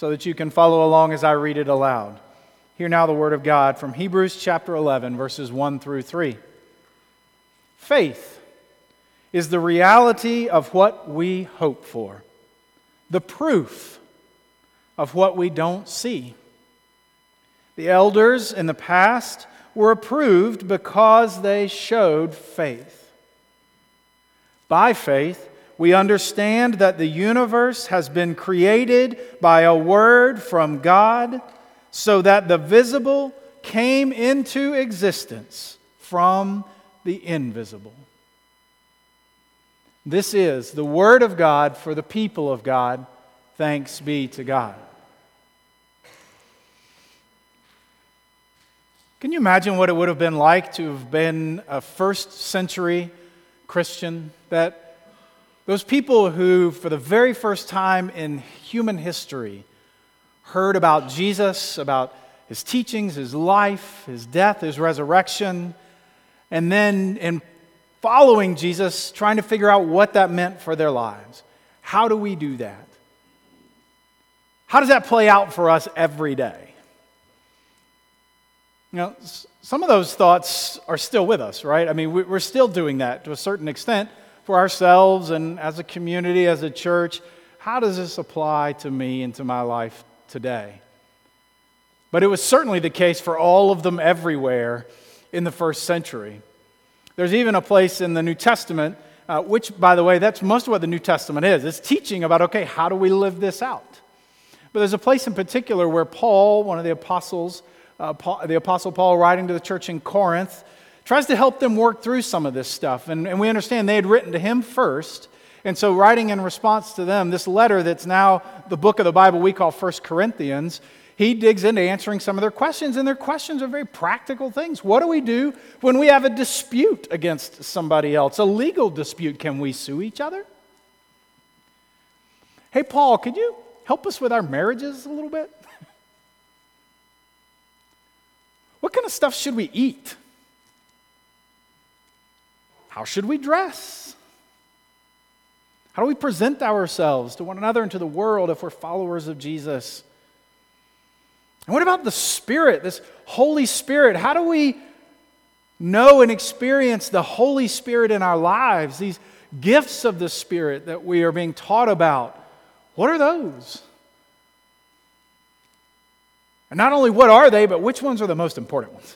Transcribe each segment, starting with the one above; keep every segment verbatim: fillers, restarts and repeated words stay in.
so that you can follow along as I read it aloud. Hear now the word of God from Hebrews chapter eleven, verses one through three. Faith is the reality of what we hope for, the proof of what we don't see. The elders in the past were approved because they showed faith. By faith, we understand that the universe has been created by a word from God, so that the visible came into existence from the invisible. This is the word of God for the people of God. Thanks be to God. Can you imagine what it would have been like to have been a first century Christian? That those people who, for the very first time in human history, heard about Jesus, about His teachings, His life, His death, His resurrection, and then in following Jesus, trying to figure out what that meant for their lives. How do we do that? How does that play out for us every day? You know, some of those thoughts are still with us, right? I mean, we're still doing that to a certain extent for ourselves and as a community, as a church. How does this apply to me and to my life today? But it was certainly the case for all of them everywhere in the first century. There's even a place in the New Testament, uh, which, by the way, that's most of what the New Testament is. It's teaching about, okay, how do we live this out? But there's a place in particular where Paul, one of the apostles, Uh, Paul, the Apostle Paul, writing to the church in Corinth, tries to help them work through some of this stuff. And, and we understand they had written to him first. And so writing in response to them, this letter that's now the book of the Bible we call First Corinthians, he digs into answering some of their questions. And their questions are very practical things. What do we do when we have a dispute against somebody else? A legal dispute. Can we sue each other? Hey, Paul, could you help us with our marriages a little bit? What kind of stuff should we eat? How should we dress? How do we present ourselves to one another and to the world if we're followers of Jesus? And what about the Spirit, this Holy Spirit? How do we know and experience the Holy Spirit in our lives? These gifts of the Spirit that we are being taught about. What are those? And not only what are they, but which ones are the most important ones?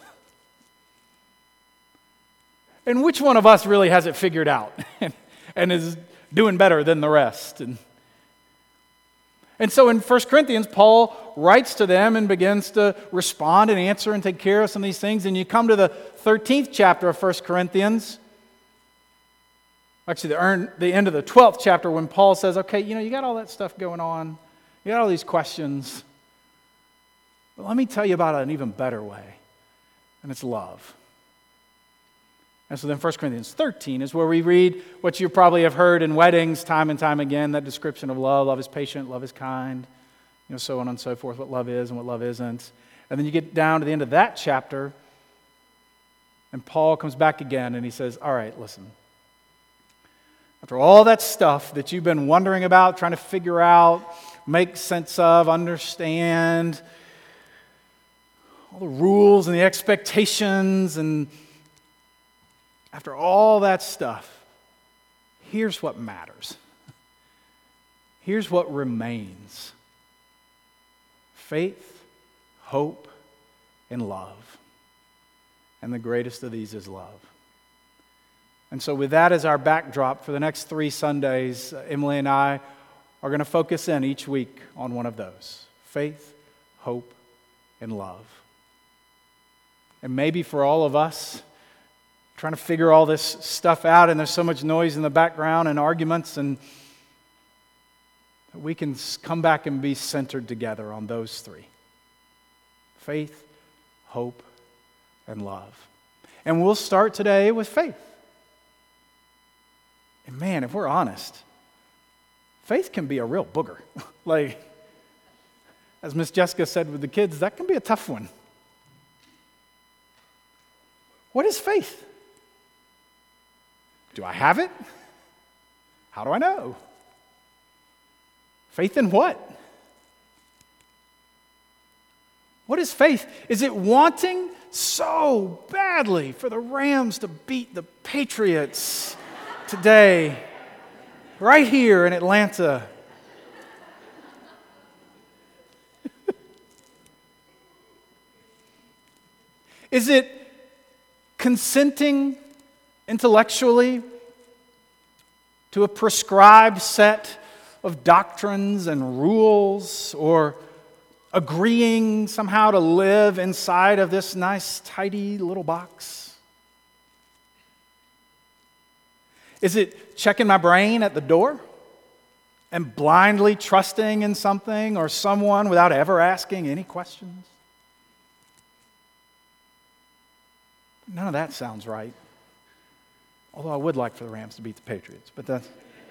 And which one of us really has it figured out and, and is doing better than the rest? And, and so in First Corinthians, Paul writes to them and begins to respond and answer and take care of some of these things. And you come to the thirteenth chapter of First Corinthians, actually the, the end of the twelfth chapter, when Paul says, okay, you know, you got all that stuff going on. You got all these questions. But let me tell you about an even better way, and it's love. And so then First Corinthians thirteen is where we read what you probably have heard in weddings time and time again, that description of love. Love is patient, love is kind, you know, so on and so forth, what love is and what love isn't. And then you get down to the end of that chapter, and Paul comes back again, and he says, all right, listen. After all that stuff that you've been wondering about, trying to figure out, make sense of, understand, all the rules and the expectations, and after all that stuff, here's what matters. Here's what remains. Faith, hope, and love. And the greatest of these is love. And so with that as our backdrop for the next three Sundays, Emily and I are going to focus in each week on one of those. Faith, hope, and love. And maybe for all of us, trying to figure all this stuff out, and there's so much noise in the background and arguments, and we can come back and be centered together on those three. Faith, hope, and love. And we'll start today with faith. And man, if we're honest, faith can be a real booger. Like, as Miss Jessica said with the kids, that can be a tough one. What is faith? Do I have it? How do I know? Faith in what? What is faith? Is it wanting so badly for the Rams to beat the Patriots today, right here in Atlanta? Is it consenting intellectually to a prescribed set of doctrines and rules, or agreeing somehow to live inside of this nice, tidy little box? Is it checking my brain at the door and blindly trusting in something or someone without ever asking any questions? None of that sounds right. Although I would like for the Rams to beat the Patriots, but that's...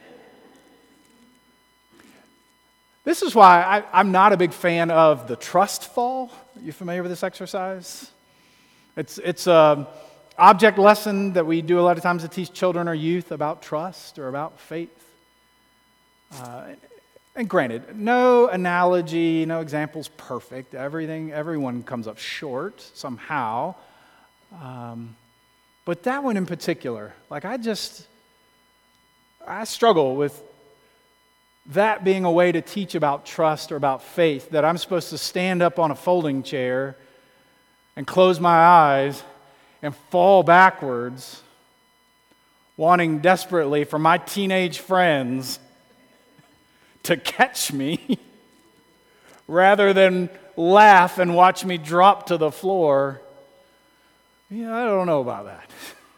This is why I, I'm not a big fan of the trust fall. Are you familiar with this exercise? It's it's an object lesson that we do a lot of times to teach children or youth about trust or about faith. Uh, and granted, no analogy, no example's perfect. Everything, everyone comes up short somehow. Um, but that one in particular, like I just, I struggle with that being a way to teach about trust or about faith, that I'm supposed to stand up on a folding chair and close my eyes and fall backwards, wanting desperately for my teenage friends to catch me rather than laugh and watch me drop to the floor. Yeah, I don't know about that.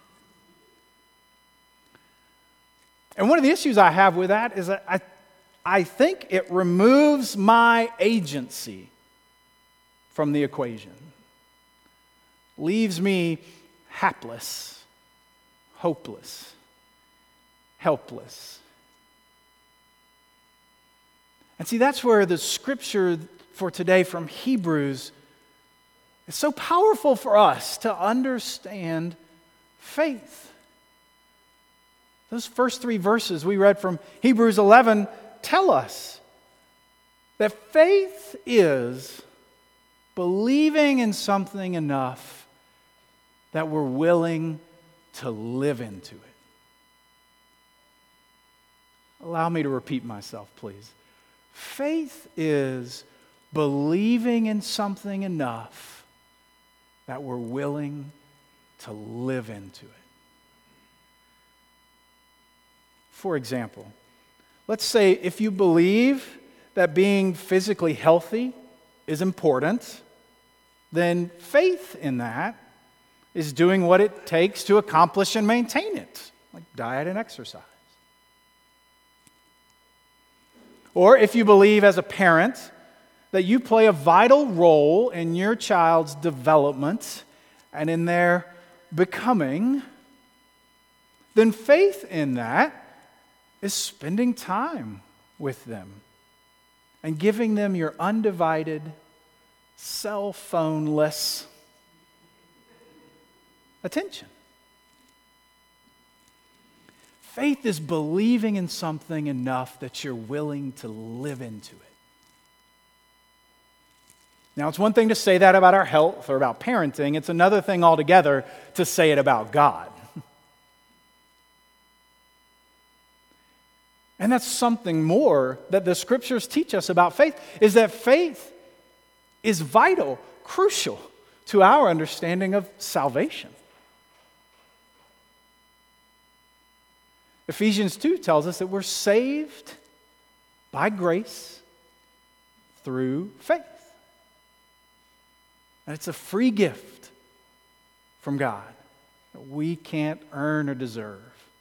And one of the issues I have with that is that I, I think it removes my agency from the equation. Leaves me hapless, hopeless, helpless. And see, that's where the scripture for today from Hebrews is so powerful for us to understand faith. Those first three verses we read from Hebrews eleven tell us that faith is believing in something enough that we're willing to live into it. Allow me to repeat myself, please. Faith is believing in something enough that we're willing to live into it. For example, let's say if you believe that being physically healthy is important, then faith in that is doing what it takes to accomplish and maintain it, like diet and exercise. Or if you believe as a parent that you play a vital role in your child's development and in their becoming, then faith in that is spending time with them and giving them your undivided, cell phone-less attention. Faith is believing in something enough that you're willing to live into it. Now, it's one thing to say that about our health or about parenting. It's another thing altogether to say it about God. And that's something more that the scriptures teach us about faith, is that faith is vital, crucial to our understanding of salvation. Ephesians two tells us that we're saved by grace through faith. And it's a free gift from God that we can't earn or deserve.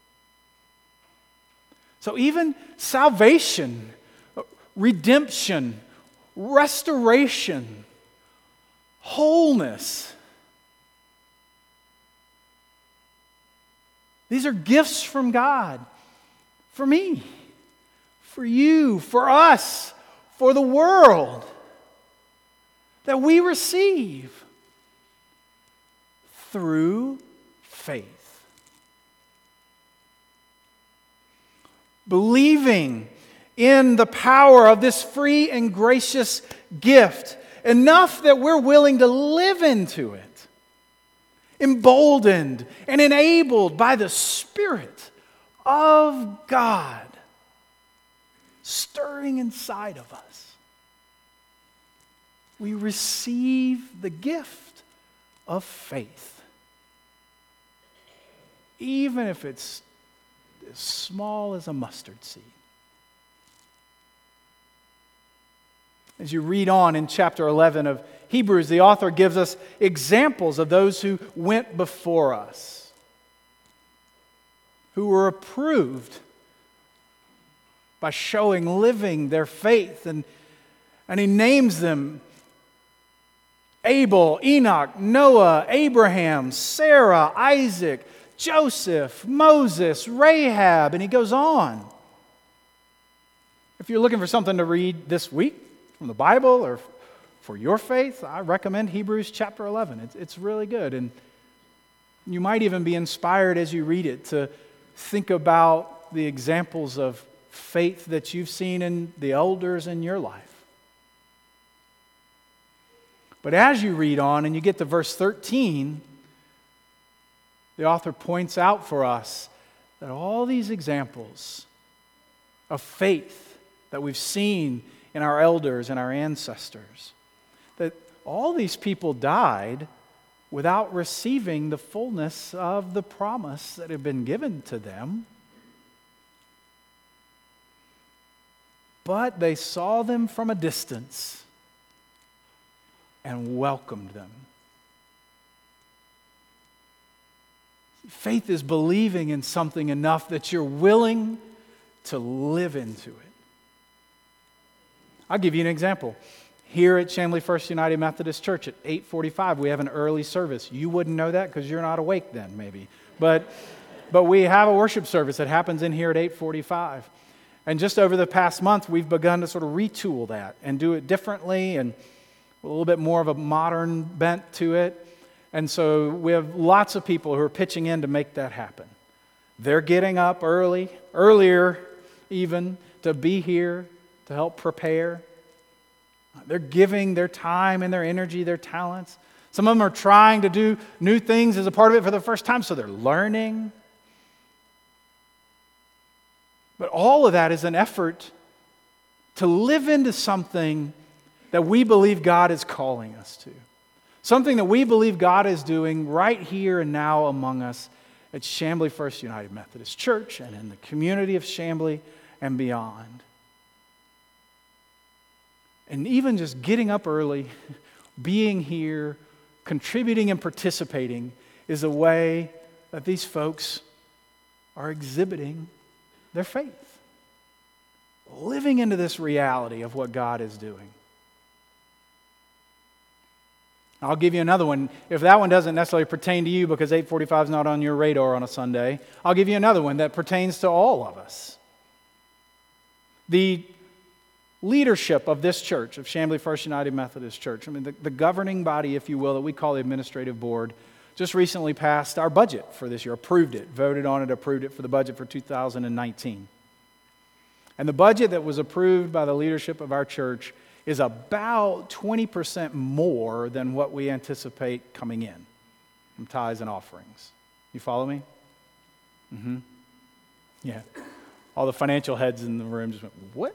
So even salvation, redemption, restoration, wholeness, these are gifts from God for me, for you, for us, for the world, that we receive through faith. Believing in the power of this free and gracious gift enough that we're willing to live into it, emboldened and enabled by the Spirit of God stirring inside of us. We receive the gift of faith, even if it's as small as a mustard seed. As you read on in chapter eleven of Hebrews, the author gives us examples of those who went before us, who were approved by showing, living their faith. And, and he names them: Abel, Enoch, Noah, Abraham, Sarah, Isaac, Joseph, Moses, Rahab, and he goes on. If you're looking for something to read this week from the Bible or for your faith, I recommend Hebrews chapter eleven. It's, it's really good. And you might even be inspired as you read it to think about the examples of faith that you've seen in the elders in your life. But as you read on and you get to verse thirteen, the author points out for us that all these examples of faith that we've seen in our elders and our ancestors, that all these people died without receiving the fullness of the promise that had been given to them. But they saw them from a distance and welcomed them. Faith is believing in something enough that you're willing to live into it. I'll give you an example. Here at Chamblee First United Methodist Church at eight forty-five, we have an early service. You wouldn't know that because you're not awake then, maybe. But, but we have a worship service that happens in here at eight forty-five. And just over the past month, we've begun to sort of retool that and do it differently and a little bit more of a modern bent to it. And so we have lots of people who are pitching in to make that happen. They're getting up early, earlier even, to be here, to help prepare. They're giving their time and their energy, their talents. Some of them are trying to do new things as a part of it for the first time, so they're learning. But all of that is an effort to live into something that we believe God is calling us to. Something that we believe God is doing right here and now among us at Chamblee First United Methodist Church and in the community of Chamblee and beyond. And even just getting up early, being here, contributing and participating is a way that these folks are exhibiting their faith. Living into this reality of what God is doing. I'll give you another one. If that one doesn't necessarily pertain to you because eight forty-five is not on your radar on a Sunday, I'll give you another one that pertains to all of us. The leadership of this church, of Chamblee First United Methodist Church, I mean the, the governing body, if you will, that we call the administrative board, just recently passed our budget for this year, approved it, voted on it, approved it for the budget for two thousand nineteen. And the budget that was approved by the leadership of our church is about twenty percent more than what we anticipate coming in from tithes and offerings. You follow me? Mm-hmm. Yeah. All the financial heads in the room just went, what?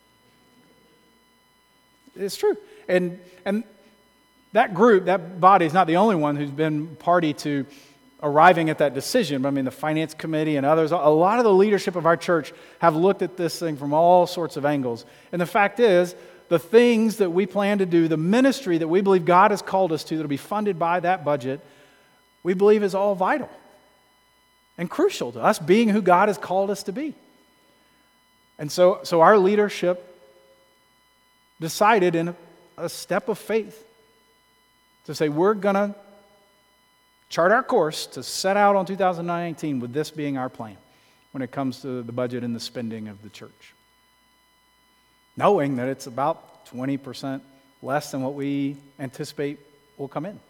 It's true. And and that group, that body is not the only one who's been party to arriving at that decision. I mean, the finance committee and others, a lot of the leadership of our church have looked at this thing from all sorts of angles. And the fact is, the things that we plan to do, the ministry that we believe God has called us to that will be funded by that budget, we believe is all vital and crucial to us being who God has called us to be. And so, so our leadership decided in a, a step of faith to say we're going to chart our course to set out on two thousand nineteen with this being our plan when it comes to the budget and the spending of the church. Knowing that it's about twenty percent less than what we anticipate will come in.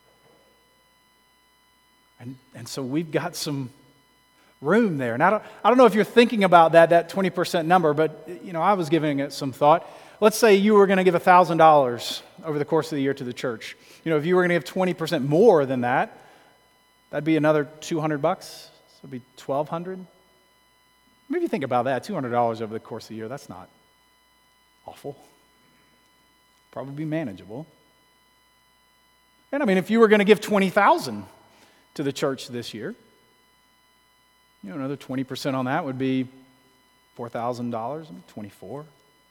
And, and so we've got some room there. And I don't, I don't know if you're thinking about that, that twenty percent number, but you know, I was giving it some thought. Let's say you were going to give one thousand dollars over the course of the year to the church. You know, if you were going to give twenty percent more than that, that'd be another two hundred bucks. So it'd be twelve hundred. Maybe think about that, two hundred dollars over the course of the year. That's not awful. Probably be manageable. And I mean, if you were going to give twenty thousand dollars to the church this year, you know, another twenty percent on that would be four thousand dollars, twenty-four.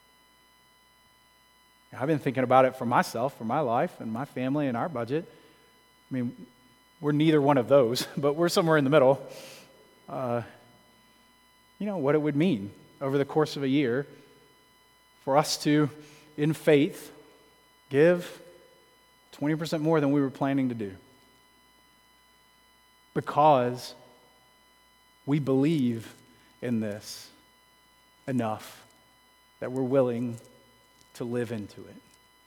I've been thinking about it for myself, for my life and my family and our budget. I mean, we're neither one of those, but we're somewhere in the middle. Uh, you know, what it would mean over the course of a year for us to, in faith, give twenty percent more than we were planning to do. Because we believe in this enough that we're willing to live into it.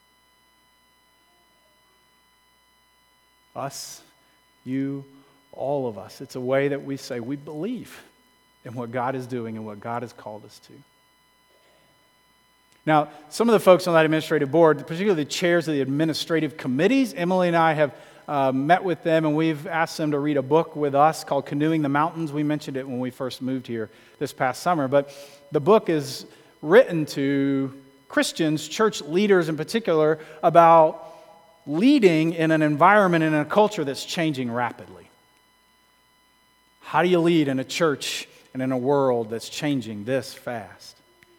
Us, you, all of us. It's a way that we say we believe in what God is doing and what God has called us to. Now, some of the folks on that administrative board, particularly the chairs of the administrative committees, Emily and I have uh, met with them, and we've asked them to read a book with us called Canoeing the Mountains. We mentioned it when we first moved here this past summer, but the book is written to Christians, church leaders in particular, about leading in an environment and in a culture that's changing rapidly. How do you lead in a church and in a world that's changing this fast?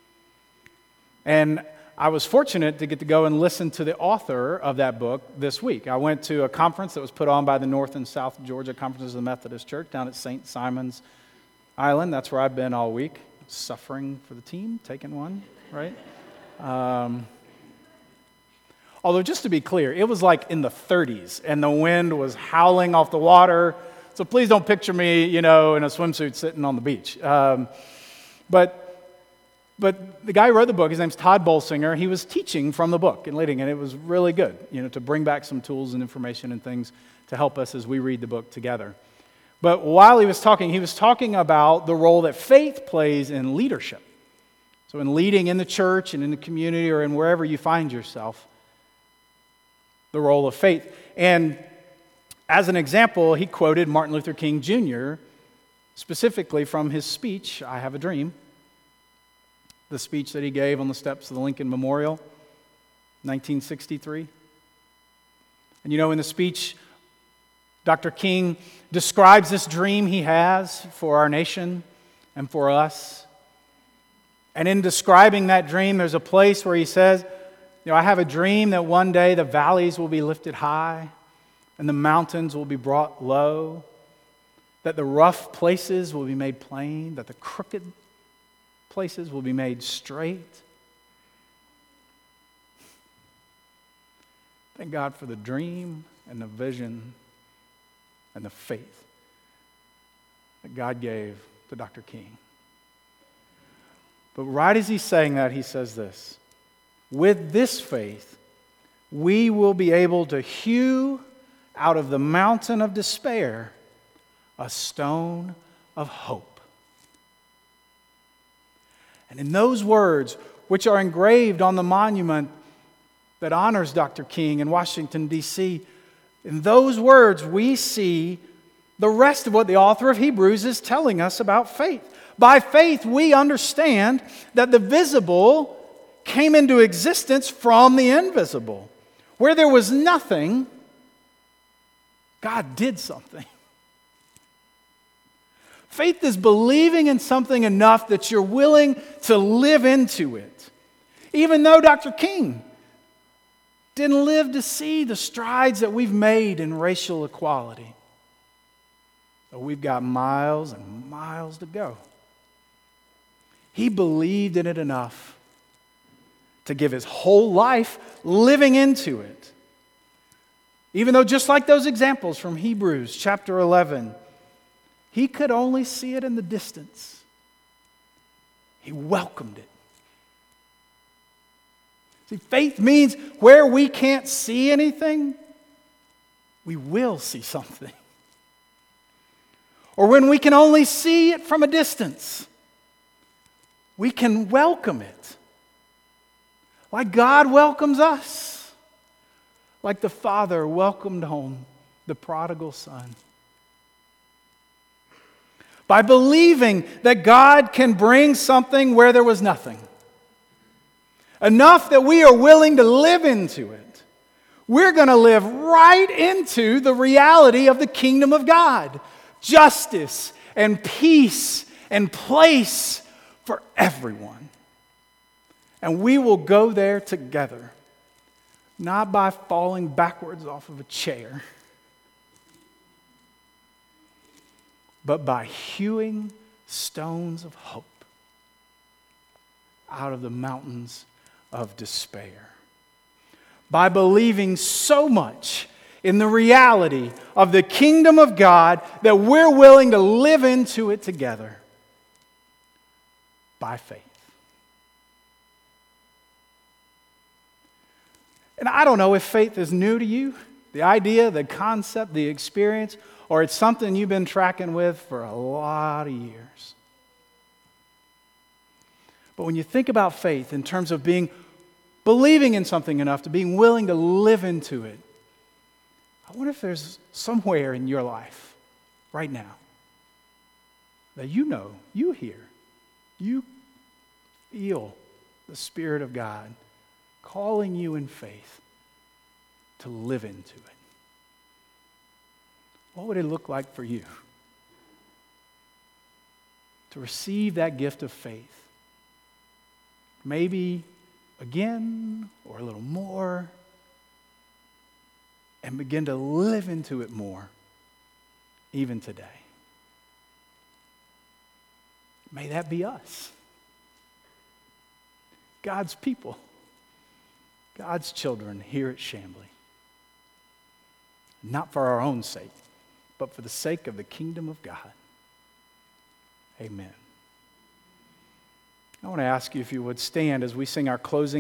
And I was fortunate to get to go and listen to the author of that book this week. I went to a conference that was put on by the North and South Georgia Conferences of the Methodist Church down at Saint Simon's Island. That's where I've been all week, suffering for the team, taking one, right? Um, although, just to be clear, it was like in the thirties, and the wind was howling off the water. So please don't picture me, you know, in a swimsuit sitting on the beach. Um, but But the guy who wrote the book, his name's Todd Bolsinger, he was teaching from the book and leading, and it was really good, you know, to bring back some tools and information and things to help us as we read the book together. But while he was talking, he was talking about the role that faith plays in leadership. So in leading in the church and in the community or in wherever you find yourself, the role of faith. And as an example, he quoted Martin Luther King Junior, specifically from his speech, I Have a Dream, the speech that he gave on the steps of the Lincoln Memorial, nineteen sixty-three. And you know, in the speech, Doctor King describes this dream he has for our nation and for us. And in describing that dream, there's a place where he says, you know, I have a dream that one day the valleys will be lifted high and the mountains will be brought low, that the rough places will be made plain, that the crooked places will be made straight. Thank God for the dream and the vision and the faith that God gave to Doctor King. But right as he's saying that, he says this: with this faith, we will be able to hew out of the mountain of despair a stone of hope. And in those words, which are engraved on the monument that honors Doctor King in Washington, D C, in those words we see the rest of what the author of Hebrews is telling us about faith. By faith, we understand that the visible came into existence from the invisible. Where there was nothing, God did something. Faith is believing in something enough that you're willing to live into it. Even though Doctor King didn't live to see the strides that we've made in racial equality. But we've got miles and miles to go. He believed in it enough to give his whole life living into it. Even though, just like those examples from Hebrews chapter eleven, he could only see it in the distance. He welcomed it. See, faith means where we can't see anything, we will see something. Or when we can only see it from a distance, we can welcome it. Like God welcomes us. like the Father welcomed home the prodigal son. By believing that God can bring something where there was nothing, enough that we are willing to live into it, we're going to live right into the reality of the kingdom of God. Justice and peace and place for everyone. And we will go there together, not by falling backwards off of a chair, but by hewing stones of hope out of the mountains of despair. By believing so much in the reality of the kingdom of God that we're willing to live into it together by faith. And I don't know if faith is new to you, the idea, the concept, the experience, or it's something you've been tracking with for a lot of years. But when you think about faith in terms of being believing in something enough to being willing to live into it, I wonder if there's somewhere in your life right now that you know, you hear, you feel the Spirit of God calling you in faith to live into it. What would it look like for you to receive that gift of faith? Maybe again or a little more, and begin to live into it more even today. May that be us. God's people, God's children here at Chamblee. Not for our own sake, but for the sake of the kingdom of God. Amen. I want to ask you if you would stand as we sing our closing